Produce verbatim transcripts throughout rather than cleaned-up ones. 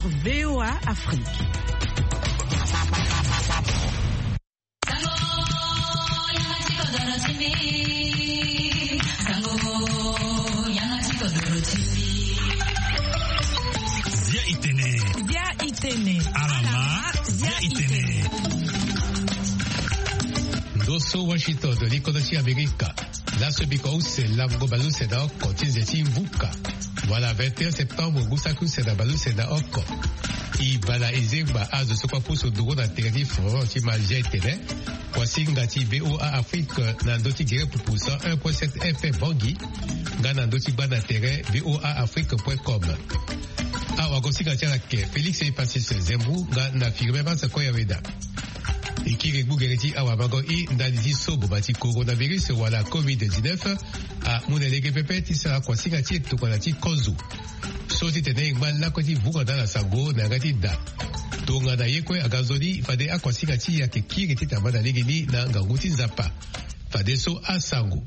V O A Afrique. Zia Itene. Zia Itene. Alama. Zia Itene. Dosso Washington de l'Économie Amérique. Là, ce bico, c'est l'Amgo Balou, c'est dans Continent Mvuka. Voilà, vingt et un septembre, Goussakou, c'est dans Balou, c'est dans Oko. Ibala Ezeba, Az de Sokwa Pousso, Douro, dans Terri, Front, Timagia et Télé. Kwasingati V O A Afrique, Nandoti Guerre pour Poussa, un virgule sept F M Bangui. Ganandoti Bana Terre, V O A Afrique point com. Awa Gosigati Alake, Félix et Pacis Zembou, Gana Firmema Sakoyaveda. Ikiri Bougereti Awa Bango I, Ndalizi Sobo Bati Coronavirus, Wala covid dix-neuf, a Mounelege Pepe, Tissa Kwasingati et Tukonati Kozu. Soti Tene, Igman Lakoti Vuganda la Sango, Nagati Da. Tonga na Yekwe Agazodi, Fade Akwasingati Yake Kiri Tita Legini, na Ganguti Zapa. Fade So Asango.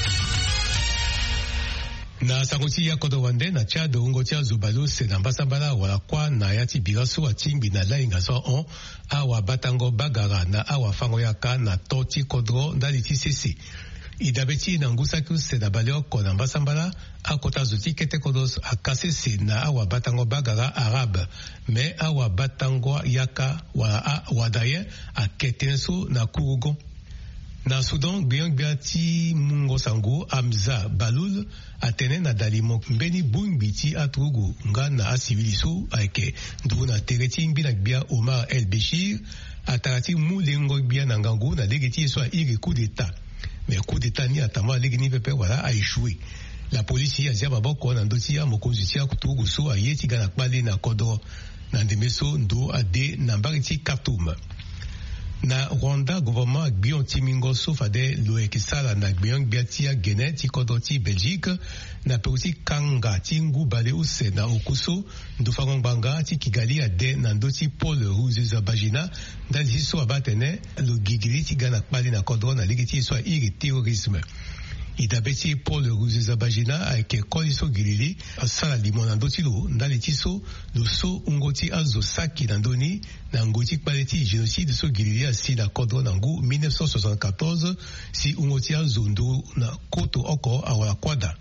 Na sanguti ya Kodowande na Tchad ungotia Zubalu se na Mbasambala wala kwa na yati biraso atimbi na lainga so on awa batango bagara na awa fango yaka na toti kodro ndali tisisi. Idabeti na ngusaku se na baleoko na Mbasambala akota zuti kete kodos akasese na awa batango bagara arabe me awa batango yaka wala wadaye aketenso na kurugon. Na Soudan, Guyang Biati Mungo Sango, Amza Balul, Atene na Dalimo, Mbeni Bungbiti Atrugu, Nga na Asiviliso, Aike, Nduna Tereti Mbina Bia Omar El Béchir, Atarati Moulengo Bia Nangango, na Legeti soit iri coup d'État. Mais coup d'État ni atama Legeni Pepe, voilà, a échoué. La police y a dit à Baboko, Nandotia, Mokonzutia, Kutugu, So, a Yeti Ganakbale, na Kodro, Nandemeso, Ndo, Ade, Nambariti, Khartoum. Na Rwanda, gouvernement Gbion Timingo Sofade Loekisala na Gbion Biatia Gene Tikodoti Belgique na Peusi Kanga Tingu Bale Use na Okuso Ndufangon Banga Tikigali Ade na Ndoti Paul Rouze Bagina Ndazi So Abatene Lo Gigili Tigana Kpali na Kodro na Ligiti So Iri Terrorisme. Idabeti Paul Rouze Bagina avec Koliso Gilili Sala Limon Ndoti Lo Ndaleti So Lo So Ungoti Azo Saki Nandoni na Ngoti Kpaleti génocide So Gilili si na Kodro Nangu mille neuf cent soixante-quatorze si Ungoti Azo Ndo na Koto Oko Awala Kwada.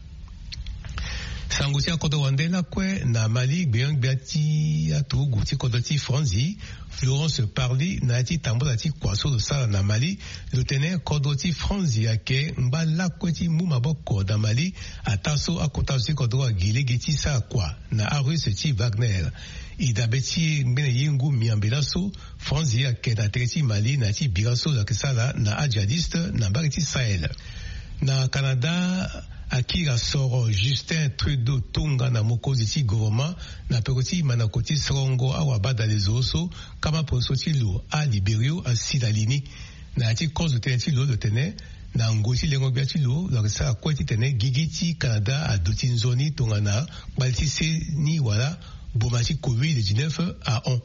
Sangotia Kodo Wandela Kwe na Mali Gbeang Biati Atu Gouti Kodoti Franzi Florence Parli Nati Tambodati Kwaso de Sala na Mali Lieutenant Kodoti Franzi Ake Mbala Kweti Mumaboko da Mali Ataso Akotazi Kodro Gile Geti Sa Kwa na Arus Ti Wagner Idabeti Mbene Yingu Miambelaso Franzi Ake na Tereti Mali Nati Biraso la Kesala na Adjadiste na Bariti Sahel. Na Canada Akira Soro Justin Trudeau Tunga na Mokoziti gouvernement na Pekoti Manakoti Srongo Awabada les Oso Kama Posoti Lo a Liberio a Sidalini na ati cause teneti lo de tene na Ngoti Lengo Biati Lo la sa kweti tene Gigiti Canada a Dotinzoni Tongana Balti se ni wala Bomati covid dix-neuf à on.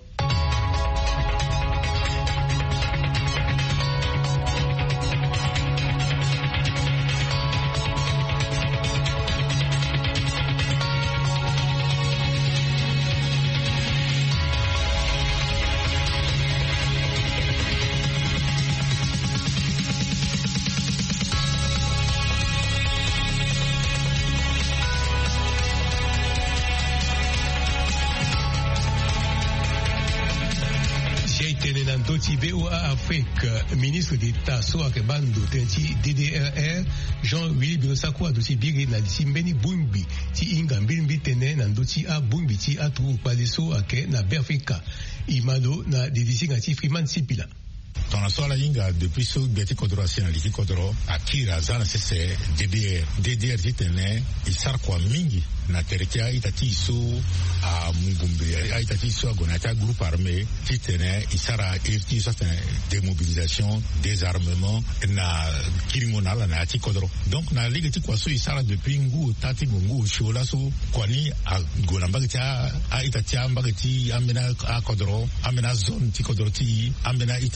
V O A Afrique, ministre d'État Soake Bando Tenti D D R R Jean-Willy Birosako Adoti Biri na Simbeni Bumbi ti Inga Mbimbi Tene na Ndoti A Bumbi ti Atu Paleso Ake na Berfika Imalo na Didisi ti Freeman Sipila. Dans la soirée inga depuis ce Betty Kodro Asianaliki Kodro Akira Zana Sese D D R D D R Titene Isar kwa mingi na teretia itati so a Mungumbi a itati so a Gonata groupe armé Titene Isara irti so démobilisation désarmement na kirimonala na ati Kodro donc na ligeti kwa so Isara depuis ngu tati mungu shola so kwani a Gonambagiti a itati ambagiti amena a Kodro amena zone ti Kodro ti amena itati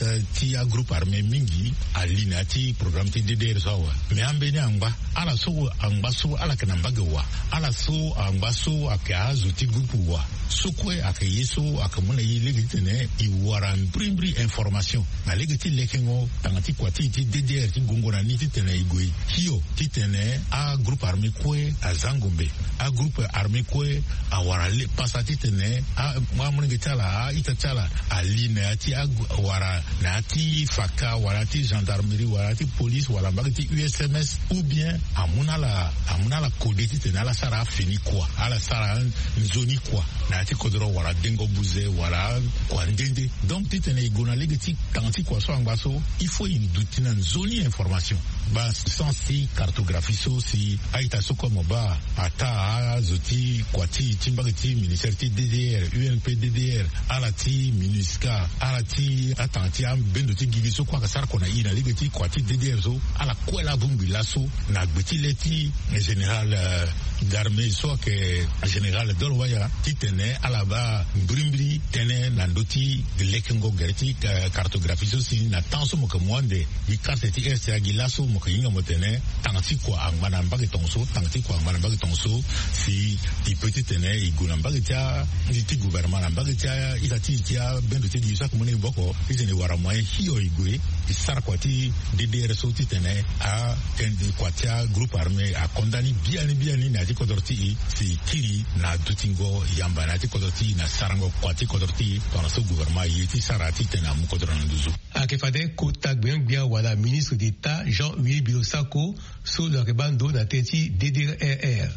ti a groupe armé mingi a lina ti programme ti D D R sawa me ambeni angba ala so angba so ala kana mbagawa ala so angba so aka zuti groupe wa sokwe aka yeso aka mona yi legitene i waran primbri information na legiti lekengo tangati kwati ti D D R ti gongona ni ti tene igoi hiyo ti tene a groupe armé kwe a Zangombe a groupe armé kwe a wara le pasati tene a mamuna gitala a itachala a lina ti a wara na ti faka wara ti gendarmerie wara ti police wala mbagati U S M S ou bien amuna la amuna la code ti tene ala sara fini kwa ala sara nzoni kwa na ti kodoro wara dengo buze wala kwa ndende donc ti tene igona legiti tanti kwa so angbaso il faut une doutina nzoni information ba sensi cartographie so si aita so comme ba ata zoti kwati timbagati ministère ti D D R U N P D D R ala ti MINUSCA ala ti atanti am bendo ti gigi so kwa kasar kona ina legiti kwati D D R so ala kwela bumbi laso na gbeti leti général uh, d'armée so que général Dolwaya ti tene ala ba brimbri tene na ndoti de lekengo gerti uh, cartographie so si na tanso mo ke mwande di carte ti S A gilaso mo ke yinga mo tene tanti kwa angmana mbagi tonso tanti kwa angmana mbagi tonso si di petit tene iguna mbagi tia di ti gouvernement mbagi tia itati tia bendo ti di sa ko moni boko itene wara moyen hiyo igwe isar kwati D D R so ti tene a tende kwatia groupe armé a condamné bien bien ni na ti kodorti si kiri na dutingo yamba na ti kodorti na sarango kwati kodorti dans ce gouvernement yiti sarati tena mu kodorana nduzu akefade kota gbengbia wala ministre d'État Jean-Louis Bilosako sur le rebando na teti D D R R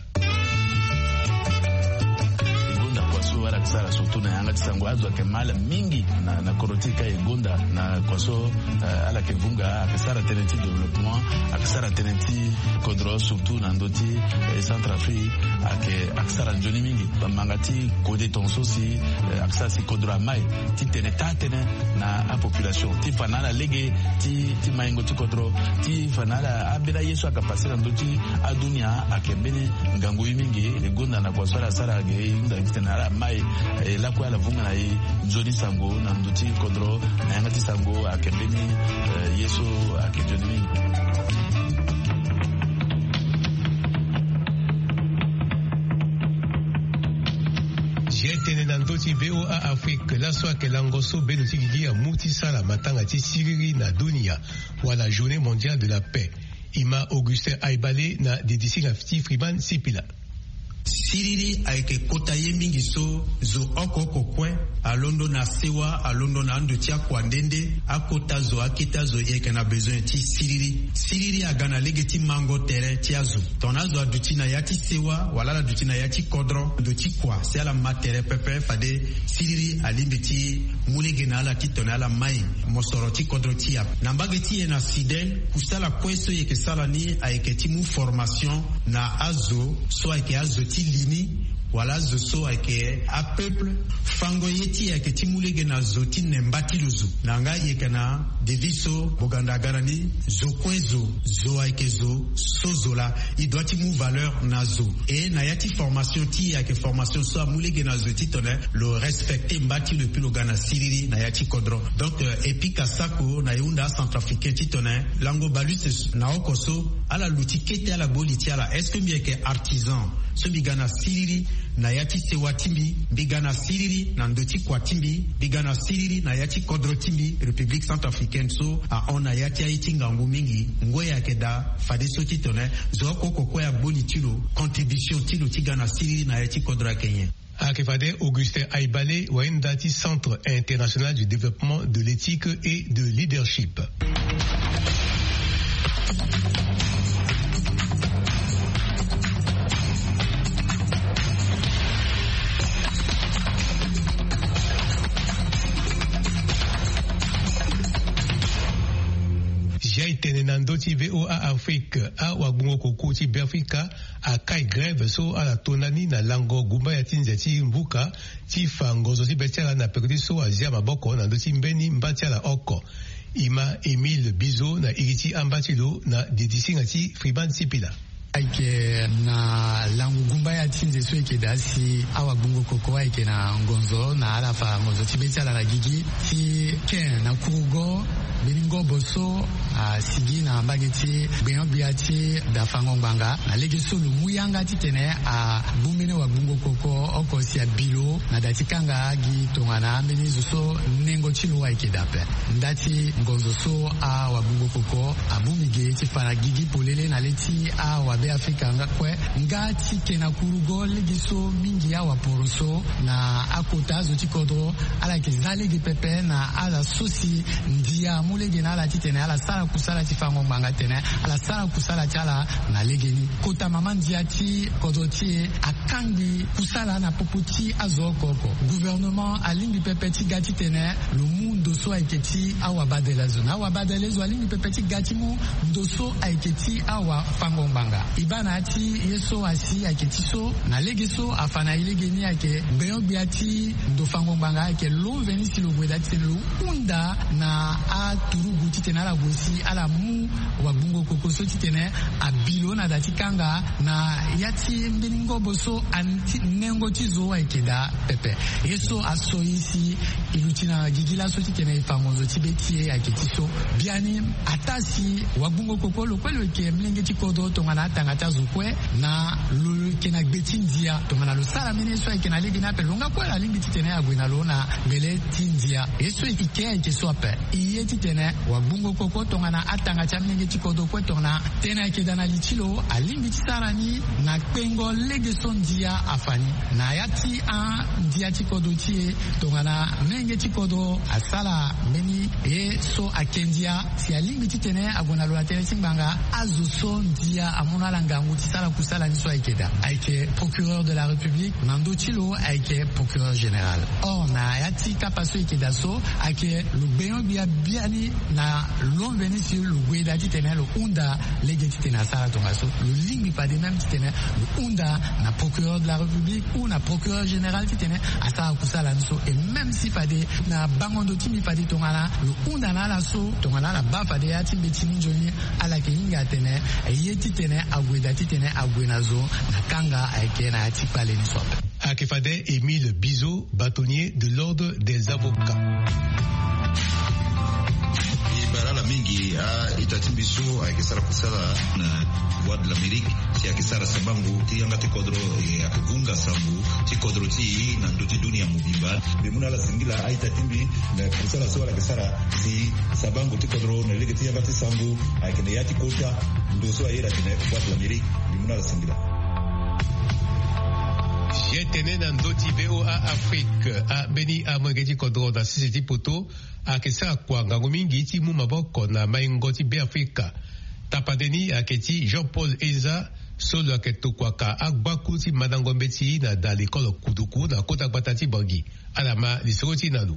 wala kusara surtout na yanga tisango azo ke mala mingi na na korotika egonda na kwaso uh, ala ke vunga akasara tenenti développement akasara tenenti kodro surtout na ndoti eh, Centrafrique ake akasara njoni mingi bamangati kode tonso si eh, akasara si kodro mai ti tene tatene na a population ti fanala lege ti ti maingo ti kodro ti fanala abira yesu akapasira ndoti adunia akembene ngango mingi egonda na kwaso ala sara ge inda tena mai e la kwa la vunga na i nzoni sango na nduti kodro na yangati sango akembeni uh, yeso akejoni jetene na ndoti V O A Afrique la soa ke langoso beno tigigi ya muti sala matanga ti siriri na dunia wala journée mondiale de la paix ima Augustin Aibale na dedisi ngafti Friban Sipila siriri ayeke kota ye mingi so zo oko oko kwe alondo na sewa alondo na ando tia kwa ndende akota zo akita zo yeke na besoin ti siriri siriri agana lege ti mango tere ti azo tona zo aduti na ya ti sewa wala la duti na ya ti kodro do ti kwa se ala matere pepe fade siriri alimbe ti mulege na ala ti tona ala mai mosoro ti kodro ti ya na mbage ti ye na fidèle kusala kweso yeke sala ni ayeke ti mu formation na azo so ayeke azo ti lini wala zo so ayeke a peuple fango ye ti ayeke ti mulege na zo ti nemba ti lo zo na nga yeke na devi so boganda gara ni zo kue zo zo ayeke zo so zo la i doit ti mu valeur na zo e na ya ti formation ti ayeke formation so amulege na zo ti tene lo respecte mba ti lo pi lo ga na siriri na ya ti kodro donc euh, e pi kasako na ye hunda centrafricain ti tene lango balu se na oko so ala lo ti kete ala boli ti ala est ce que mbi yeke artisan so mbi ga na siriri na yati sewa timbi bigana siriri na ndoti kwa timbi bigana siriri na yati kodro timbi République Centrafricaine so a ona yati ayiti ngangu mingi ngoya keda fadeso titone zo koko kwa ya boli tilo contribution tilo tigana siriri na yati kodro kenye Akefade Augustin Aibale Wendati Centre International du Développement de l'Éthique et de Leadership. Tenenando ti V O A Afrique a wagbungo koko ti Berfika a kai grève so a la tonani na lango gumba ya tinze ti mbuka ti fango zo ti betiala na perdi so a zia maboko na ndo ti mbeni mbati la oko ima Emile Bizo na iriti ambatilo na dedisinga ti Friban Sipila aike na langu gumba ya tinze so eke dasi awa bungo koko aike na ngonzo na alafa ngonzo ti betiala na gigi ti ken na kurugo beningo boso a sigi na mbageti benyo biati da fangongbanga na legi so lu muyanga titene a bumene wa bungo koko oko si bilo na datikanga agi tongana mbeni so nengo chilo wa ikedape ndati ngonzo so a wa bungo koko a bumige ti fara gigi polele na leti a wa be Afrika nga kwe ngati kena kurugo legi so mingi ya wa poroso na akota zo tikodro ala ke zalegi pepe na ala sosi ndia mulege na ala titene ala sala kusala ti fango manga tene ala sala kusala ti ala na legeni kota mama ndia ti kodoti akangi kusala na popoti azo koko gouvernement alingi pepe ti gati tene le mundo so aiketi awa badela zona awa badela zo alingi pepe ti gati mu ndoso aiketi awa fango manga ibana ti yeso asi aiketi so na lege so afana ilegeni ake beyo biati ndo fango manga ake lo veni si lo gweda ti lo unda na a turugu ti tene ala gosi ala mu wa bungo koko so ti tene a bilo na dati kanga na yati mbeningo boso anti nengo ti zo wa ikeda pepe yeso aso isi ilutina gigila so ti tene ifango zo ti betie aketi so biani atasi wa bungo koko lo kwelo ke mlenge ti kodo tongana atanga ta zo kwe na lo kena gbeti ndia tongana lo sala mene so ikena legi na pe longa kwela lingi ti tene agwe na lo na ngele ti ndia yeso ikea ike so ape iye ti tene wa bungo koko tongana atanga ti mlenge ti kodo kwe tongana tena ikeda na litilo alingi ti sarani na kpengo lege so ndia afani na yati a ndia ti kodo ti tongana mlenge ti kodo asala meni e so akendia si alingi ti tene agona lo tene simbanga azo so ndia amona langangu ti sala kusala ni so ikeda aike procureur de la République nando tilo aike procureur général or na yati kapaso ikeda so ake lu beyo bia biani na lon veni si lu gweda ti tene lu unda lege ti tene asala tonga so lu lingi pa de même ti tene lu unda na procureur de la République ou na procureur général ti tene asala kusala ni so et même si pa de na bangondo ti mi pa de tonga na lu unda na la so tonga na la ba pa de yati beti ni joni ala ke inga tene ye ti tene agweda ti tene agwena zo na kanga aike na yati pale ni so Akefade Émile Bizot, bâtonnier de l'ordre des avocats. Barala mingi a itatimbiso akisara kusala na voix de l'Amérique si akisara sabangu ti anga te kodro akuvunga sambu ti kodro ti na ndoti dunia mubimba bimuna la singila a itatimbi na kusala so akisara si sabangu ti kodro na lege ti anga ti sambu akene yati kota ndoso ayera tene voix de l'Amérique bimuna la singila. Jetene na ndoti B O A Afrique a beni a mwengeti kodro da sisi poto a kesa kwa ngango mingi ti mu maboko na maingo ti be Afrika. Tapadeni a keti Jean-Paul Eza solo a keto kwa ka agbaku ti madango mbeti na da l'école kuduku na kota batati bangi. Alama lisoti nalu.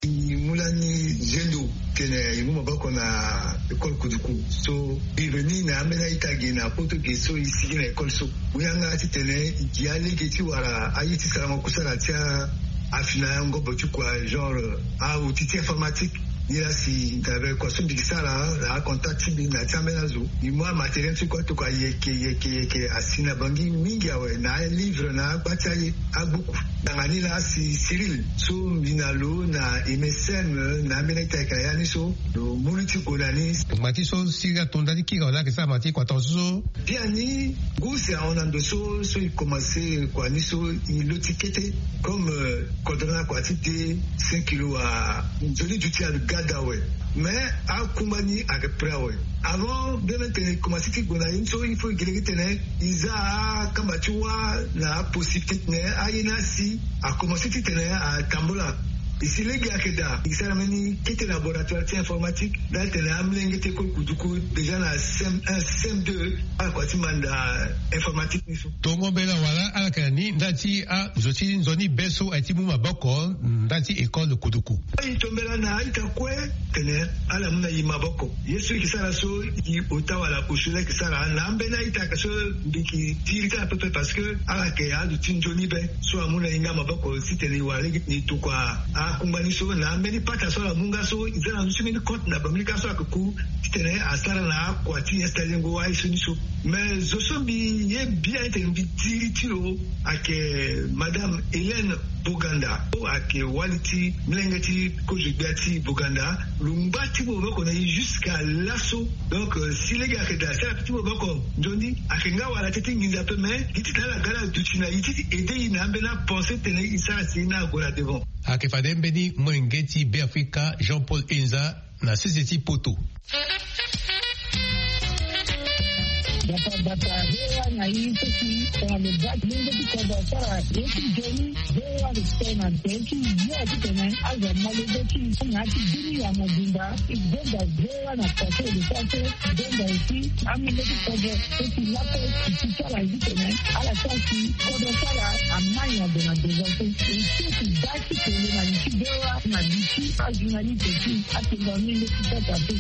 Mulani jendo kene imu maboko na école kuduku so ireni na amena itagi na poto geso isi na école so uyanga titene giale geti wara ayiti salama kusala tia afina ngobo chukwa genre a outiti informatique ila si ndave kwa so bikisala la contact bi na tiamena zo imwa matériel tu kwa to kwa yeke yeke yeke asina bangi mingi awe na livre na bataille abuku ngani la si Cyril so minalo na M S N na meneta kayani so do multi konani mati so siga tondani ki gala kesa mati kwa tonso biani guse on ando so so il commencer kwa ni so il l'étiquette comme kodona kwa tite cinq kilos à joli du tia gadawe mais a kumani a prewe avant de maintenant commencer ti gona inso il faut que tene iza kamba tuwa na possibilité ne ayina si a commencer ti tene a tambola ici les gars keda isamani kete laboratoire informatique dans tene amlenge te ko kuduku déjà na C M un C M deux a kwa ti manda informatique niso tongo bela wala alakani ndati a zoti nzoni beso ati mu maboko ndati école kuduku ai tombela na ita kwe tene ala muna yimaboko yesu kisala so i otawala usule kisala na mbena ita kaso biki tirita pepe parce que ala ke a du tinjoni be so amuna inga maboko siteli wale ni tukwa a kumbani so na mbeni pata so la munga so izana nusimi compte na bamlika so akuku tene asara na kwa ti estalingo wa isu niso mais zo so bi ye bien te bi tiritiro ake madame Hélène Boganda ake wali Waniti, Mlengati, Kojigati, Boganda, Lumbati Boboko jusqu'à l'assaut. Donc, si les gars étaient là, petit Boboko, Johnny, Akenga, ou à la tête, ils appellent, mais il était là, la gala du China, il était aidé, il n'a pas pensé, il s'est assis là, pour la devant. Akefadem Beni, Mwengeti, Béafrika, Jean-Paul Enza, na Seseti Poto. Data data hewa na hii sisi kwa mebaki mingi kwa bara yetu jeni hewa tena teki yote tena aza malezi na kidini ya mjinga igenda hewa na pate lipate genda hiki amileki kwa teki lapo kisala hivi tena ala kasi kwa sala amanya dona dezote sisi baki tena na nikidewa na niki ajinali teki atinga mingi kitata tu.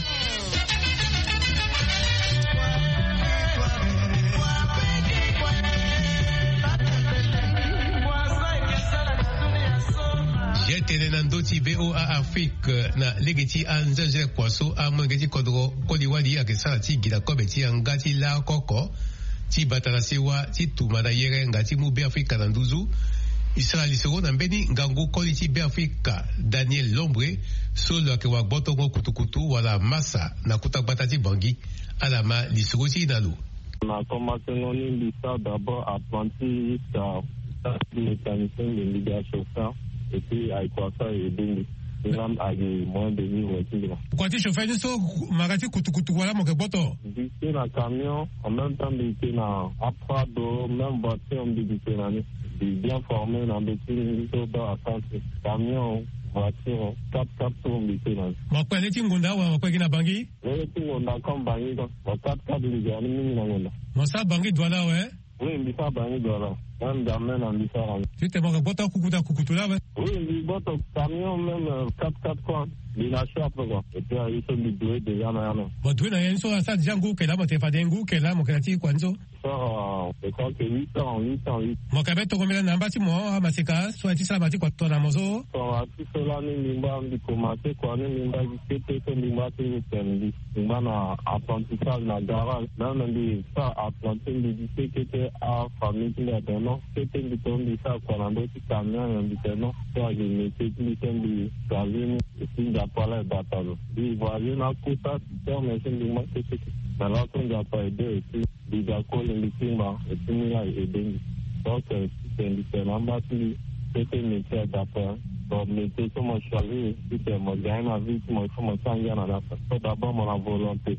Jetene nandoti B O A Afrique na legeti anzanje kwaso amangeti kodro koliwali akesala ti gila kobeti angati la koko ti batala sewa ti tumada yere ngati mu be Afrika na nduzu Israeli sero na mbeni ngangu koli ti be Afrika Daniel Lombre solo ake wa botongo kutukutu wala masa na kutakbata ti bangi alama lisero ti nalu. Na commencé non l'histoire d'abord à planter jusqu'à le mécanicien de l'irrigation et puis avec quoi ça et donc l'homme a eu moins de vivre et tout. Quoi tu chauffeur de so magati kutukutu wala mo ke boto. D'ici na camion en même temps d'ici na aprado même voiture d'ici na bien formé dans des petits dans attente camion voiture quatre quatre tours d'ici na. Mo kwa leti ngunda wa kwa kina bangi? Leti ngunda comme bangi ko quatre quatre d'ici ni ni na ngunda. Mo sa bangi douala ouais. Oui, il faut bangi douala. Même gamin en différent. Tu te mo boto kukuta kukutula ouais. Oui, il boto camion même quatre quatre quoi. Il a choisi après quoi. Et puis il se libérer déjà na na. Bo tu na yenso asa jangu ke la mo te fadengu ke la mo krati kwanzo. Ça je crois que huit ans huit ans huit. Mo ka beto komela namba ti mo masika so ati sala mati kwa tona mozo. So ati cela ni limba ndi commencer quoi ni limba di tete limba ti tendi. Limba na apprentissage na garage. Là on dit ça apprentissage di tete a famille là dedans. Tete di tondi ça quoi na do ti camion en dedans. So je me tete tendi travailler et puis d'après batalo. Di voisin na kuta sur mais c'est limba tete. Dans l'autre on a pas aidé et puis di jakol ndi timba et puis ni a aidé. Donc c'est différent bâti c'était métier d'après. Donc métier que moi choisi c'était moi gagne ma vie moi faut me changer na ça. D'abord mon volonté.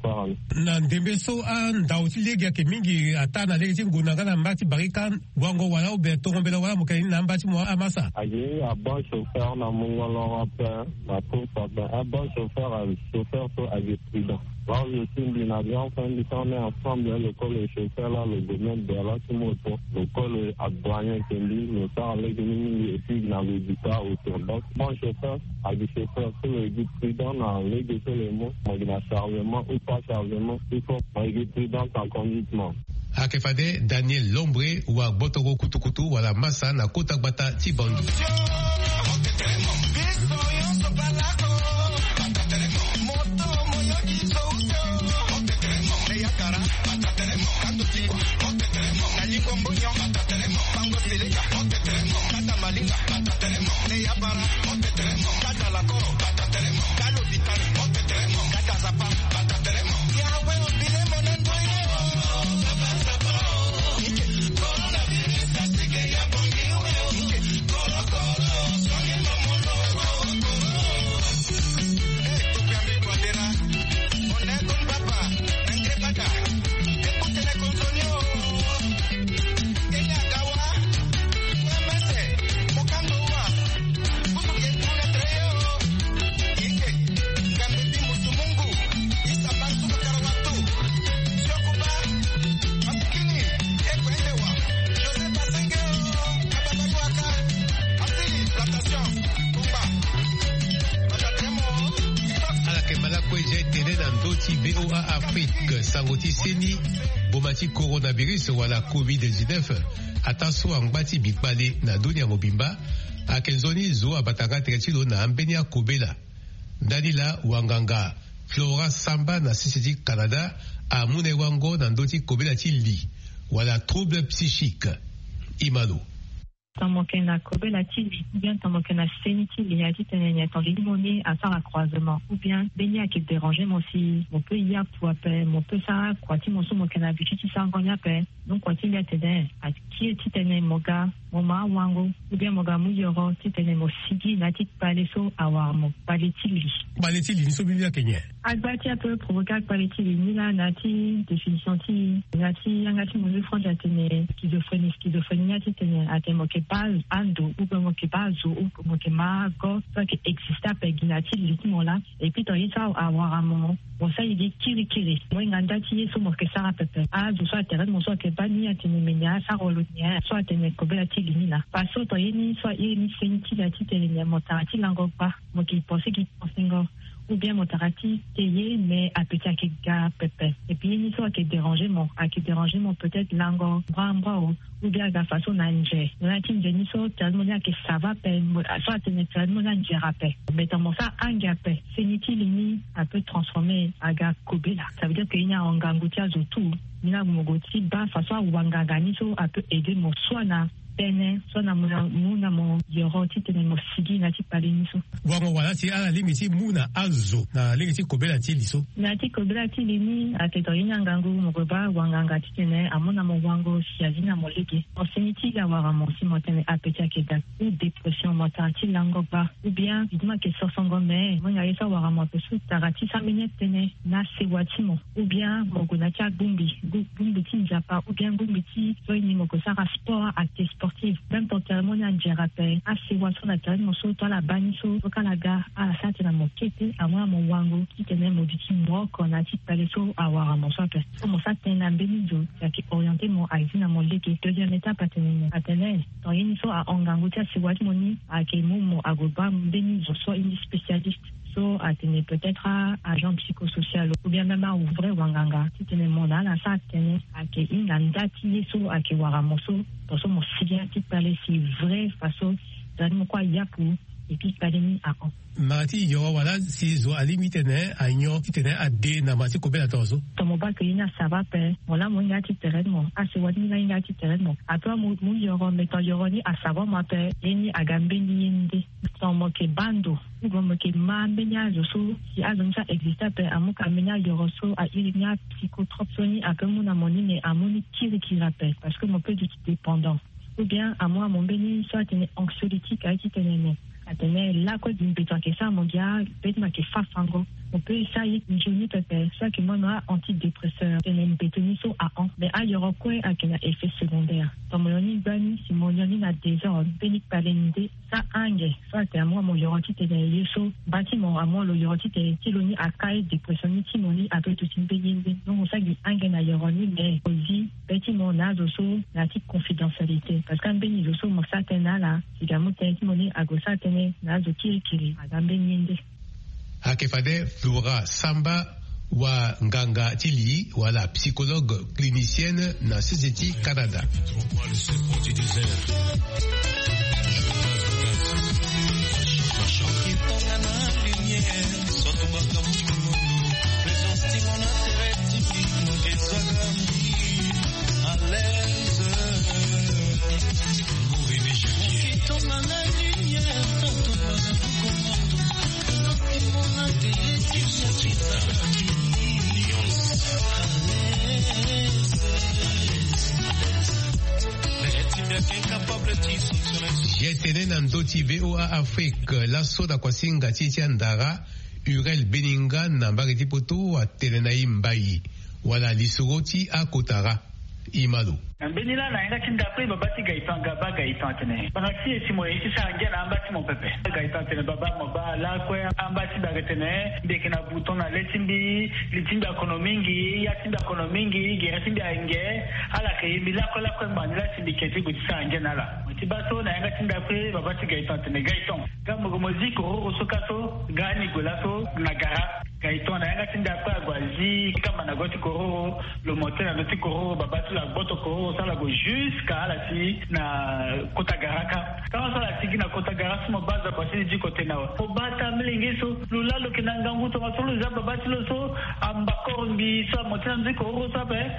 Na ndembe so an dauti legi ke mingi atana legi nguna kana mbati barikan wango wala ube tokombela wala mukani na mbati mo amasa ayi a bon chauffeur na mongolo rapper na pour ça un bon chauffeur un chauffeur so agi prudent. Là je suis bien avion fin du temps on est ensemble le col le chauffeur là le domaine de la moto le col à douanier qui dit le temps avec mingi et puis dans le dita autour donc bon chauffeur agi chauffeur so le guide prudent na legi so le mo mo na chargement pas chargement, il faut régler prudence en conduitement. Akefade Daniel Lombre wa botoro kutukutu wala masa na kota bata tibandu. B O A Afrique sangoti seni bomati coronavirus wala covid dix-neuf ataso angbati bikpale na dunia mobimba akenzoni zo abatanga trekilo na ambeni ya kobela Danila Wanganga Flora Samba na C C T Canada amune wango na ndoti kobela ti li wala trouble psychique Imano. Tamokena Kobela Tili, ou bien Tamokena Senitili, à Titenenia, Tanguimoni, à Sarah Croisement, ou bien Benia qui dérangeait mon si, mon peu y a pour appeler, mon peu ça, quoi, ti mon sou, mon cana, bichiti sangonia pe, donc quoi, ti y a tene, à qui est Titene Moga, Moma Wango, ou bien Moga Mouyoro, Titene Mosigi, Natit Paleso, Awa, mon Paletili. Paletili, ni sobilia Kenya. Agbati a peu provoqué Paletili, Nila, Nati, définition ti, Nati, Yangati, mon front, Atene, schizophrénie, schizophrénie, Titene, Atemoke pas, Ando, ou comme Moke pas, ou comme Moke Mago, soit qui exista, Peginati, Litimo là, et puis, t'as ça, avoir un moment. Bon, ça, il dit kiri kiri. Moi, il y a un dati, so, moi, que ça rappelle. Ah, je sois terrain, moi, soit que pas ni à tenir ménia, ça roule nia, soit tenir kobela tili là. Pas so, toi, il soit il ni senti la tite nia, mon tarati lango pas. Moi, qui pensait qu'il pensait ngo. Ou bien mon tarati tayé, mais à petit à qui gars pepe. Et puis, il y a une histoire qui dérangeait mon, à qui dérangeait mon peut-être lango, bras bras ou bien à la façon nanje. On a dit, j'ai so, termonia qui ça va pe, soit tenir termonia njerape. Mais dans mon ça, angape. C'est niti lini, a peut transformer aga kobela. Ça veut dire qu'il y a un gangoutia zotou. Il y a un mogoti bas, façon wangagani so, a peut aider mon soina. Tene, so na muna muna mo yoroti tene mo sigi na ti pale niso. Wango wala ti ala limiti muna azo na limiti kobela ti liso. Na ti kobela ti limi ateto ina ngangu mo goba wanganga ti tene amona mo wango siazina mo lege. O seniti ga wara mo si mo tene apeti akeda ou dépression mo tarati lango ba ou bien idma ke sosongo me mo nga yesa wara mo pesu tarati sa minute tene na sewati mo ou bien mo gona ti bumbi bumbi ti njapa ou bien bumbi ti so ni mo ko sara sport acte même ton cérémonie en djerape à ce voisin la terre mon so toi la baniso au Canada à la sainte na mon kete à moi mon wango qui tenait mon petit moi qu'on a dit parler so à voir mon soir comme ça t'es un benizo qui orienté mon aïe na mon leke deuxième étape à tenir à tenir dans une so à ongangutia ce voisin moni à quel moment à goba benizo soit une spécialiste so à tenir peut-être à agent psychosocial ou bien même à ouvrir wanganga qui tenait mon là ça tenir à quel une andati so à quel waramoso dans son bien qui parlait si vrai façon d'aller quoi y a pour et puis parler ni à on Mati yo wala si zo alimite ne anyo titene ade na mati kobela tozo tomo ba que ina ça va pe wala mo ngati terreno a se wadi na ngati terreno a toi mo mo yo ro meto yo ro ni a savo ma pe eni agambe ni ndi tomo ke bando ou mo ke mambe nya zo so si azon ça existe pe amuka menya yo ro so a irinya psychotropsoni a pe mo na moni ne amoni kiri qui rappelle parce que mon peu du dépendant ou bien à moi mon béni soit une anxiolytique à qui tenait atene la ko d'une béton que ça mon gars peut ma que fa fango on peut essayer une journée peut-être ça que moi moi antidépresseur et une bétoniso à an mais à yoro quoi à quel effet secondaire dans mon yoni bani si mon yoni na désordre béni palende ça ange ça c'est à moi mon yoroti te yeso bâtiment à moi le yoroti te tiloni à kai dépression ni timoni à peu tout une béyende donc ça dit ange na yoroni mais aussi bâtiment na zoso la petite confidentialité parce qu'un béni zoso mo ça tena là si gamo timoni à gosa tene na zo kiri kiri à gambe nyende Akefade Flora Samba wa nganga tili wala psychologue clinicienne na C Z T Canada. Jetene Nandoti V O A Afrique la soda kwa singa chicha ndara Urel Beninga na Mbariti Poto wa Telenai Mbayi wala lisuroti a Kotara Imalo. Benila na inga tinda pe babati gaitan gaba gaitan tene. Banasi esi mo esi sa ngena ambati mo pepe. Gaitan tene baba mo ba la kwa ambati da tene deke na bouton na letimbi litimba konomingi ya tinda konomingi gera tinda nge ala ke bila ko la kwa bandila sindiketi ko sa ngena la. Tibaso na inga tinda pe babati gaitan tene gaitan. Gamu go moziko ro sokaso gani golaso na gara gaitan na inga tinda pa gwazi kama na goti koro le moteur na goti koro babati la boto koro ça la go jusqu'à la si na Kotagaraka quand ça la sigi na Kotagaraka mo baza kwa sisi di kote nawa o bata mlingiso lulalo kinanga nguto masolo za babati lo so ambakoro mbi sa motina nziko ro sabe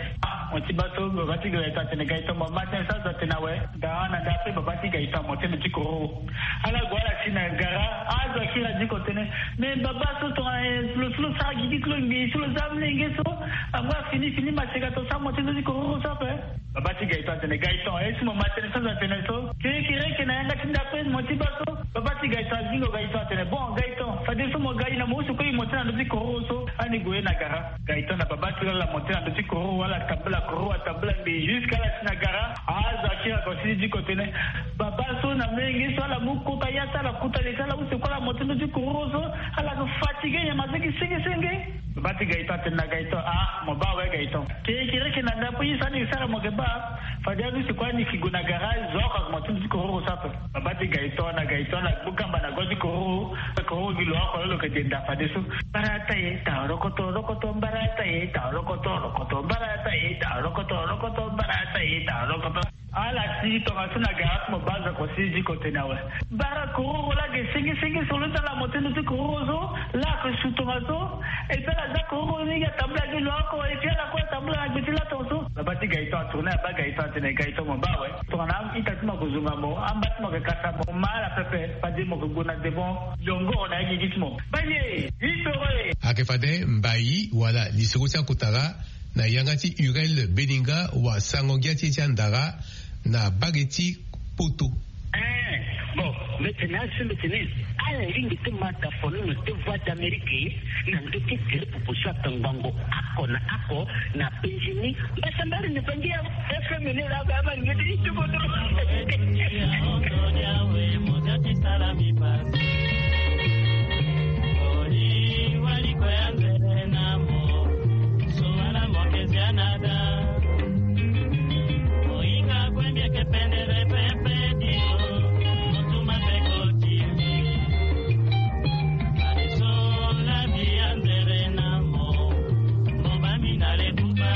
motibaso babati gaita tene gaita mo matin sa za tena we da na da pe babati gaita mo tene tikoro ala gwala sina gara azo kila diko tene me babaso to le flu sa gidi klo ngi sur zamle ngi so amwa fini fini ma sega to sa mo tene tikoro sa pe babati gaita tene gaita es mo matin sa za tene so kire kire ke na yanga tinda pe motibaso babati gaita zingo gaita tene bon gaita fa de so mo gaina mo so ko mo tene tikoro so ani goye na gara gaita na babati la mo tene tikoro wala tabla koro tabla bi jusqu'à la sinagara aza kila ko siji ko tene babaso na mengi so la muko kayata la kuta le sala use ko la motono di koroso ala ko fatigue ya mazeki singe singe babati gaita tena gaita ah mo ba we gaita ke kire ke na ndapo yisani sala mo geba fadialu se kwa ni kiguna garage zo ko motono di koroso sapo babati gaita na gaita na bukamba na godi koro ko gi lo ko lo ke denda fadeso barata e ta rokoto rokoto barata e ta rokoto rokoto barata e ta rokoto rokoto barata e ta rokoto ala si to asuna gas mo baza ko siji ko tenawe bara koro la ge singi singi solo ta la motono di koroso la ko sutomato e ta la koro ni ya tabla gi lo ko e ti la ko tabla gi ti la tonso babati gaita tuna ba gaita tene gaita mo bawe to na ita tuma ko zunga mo ambat mo ke kasa mo mala pepe padi mo ko guna de bon longo na gi gitmo baye hitore akefade mbai wala lisokusa kutara na yangati urel beninga wa sangongiati chandara na bageti poto eh bon maintenant c'est maintenant ala ringi tumata fono te voix d'Amérique na ndoki tele pupushwa tangango ako na ako na penjini basambari ni pangia F M ni la baba ngidi tukodo yawe modati salami pa ori wali kwa yanze na mo so ala mongezia nada oinga kwende kependere pepe dio motuma pekoti ariso la biandere na mo moba minale kuba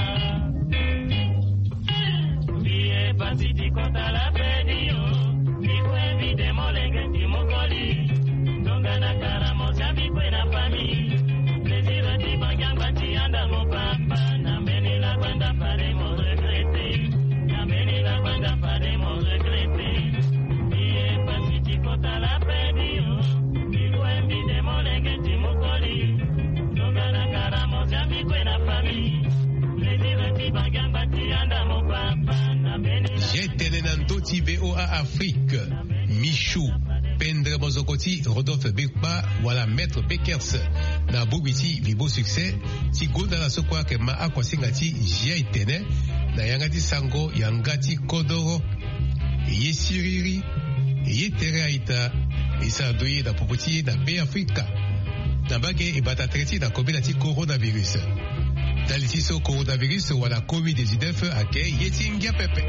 biye pasiti kota la pedio ikwe vide molenge timokoli ndonga na karamo sabi kwe na fami lezira tibangyangwa tianda mopapa na mbeni la kwanda pare mo regrete na mbeni la kwanda pare mo regrete biye pasiti kota la pedio ikwe vide molenge timokoli ndonga na karamo sabi kwe na fami lezira tibangyangwa tianda mopapa na mbeni la jetene na ndoti V O A Afrique Michou Pendre Bozokoti Rodolphe Bekpa wala Maître Bekers na bubiti vibo succès ti gonda la sokwa ke ma akwasingati jia itene na yangati sango yangati kodoro ye siriri ye tere aita isa doye da popoti na be Afrika na bage ibata treti na kobe ti coronavirus daliti so coronavirus wala covid dix-neuf ake yeti ngia pepe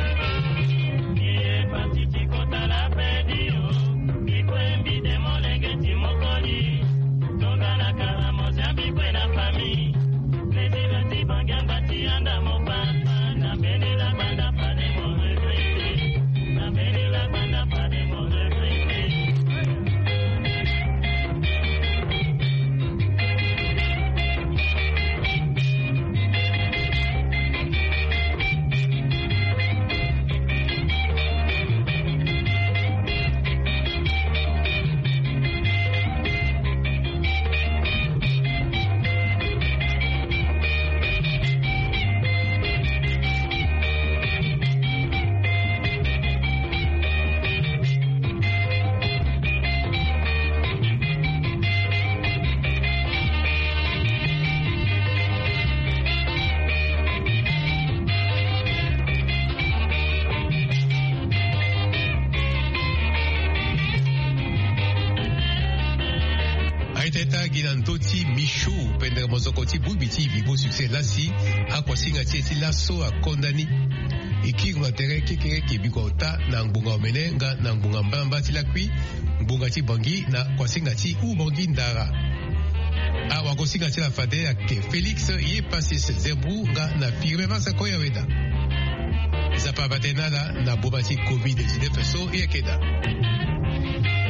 Ginantoti Michou Pendre Bozokoti bubiti vibo succès lasi akwasinga tieti laso akondani ikiru atere kekere kibiko ta na ngbunga omenenga na ngbunga mbamba tilakwi ngbunga ti bangi na kwasinga ti ubangi ndara awa kwasinga ti la fade ake Félix ye pasis zebru nga na firme masa koya weda zapa batenala na bobati covid dix-neuf so yekeda